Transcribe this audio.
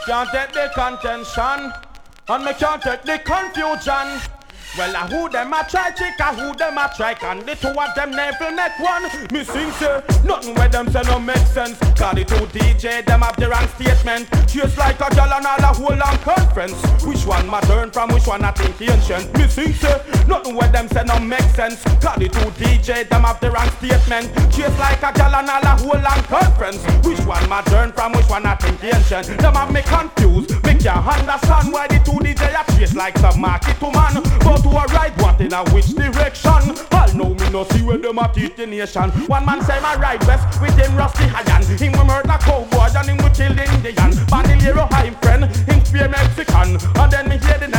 Can't take the contention, and me can't take the confusion. Well, who them a try chick, who them a try can. The two of them never make one. Me sing say, nothing where them say no make sense. Cause the two DJ, them have the wrong statement. Just like a gal and all a whole long conference. Which one modern from which one I think ancient. Me sing say, nothing where them say no make sense. Cause the two DJ, them have the wrong statement. Just like a gal and all a whole long conference. Which one modern from which one I think ancient. Them have me confused. Me can't understand why the two DJ are chase like some market to man. But to a right, what in a which direction? All know me no see where them a teach the nation. One man say my right west with him rusty iron. Him we murder cowboy and him we kill the Indian. Bandolero high friend, him spear Mexican. And then me hear the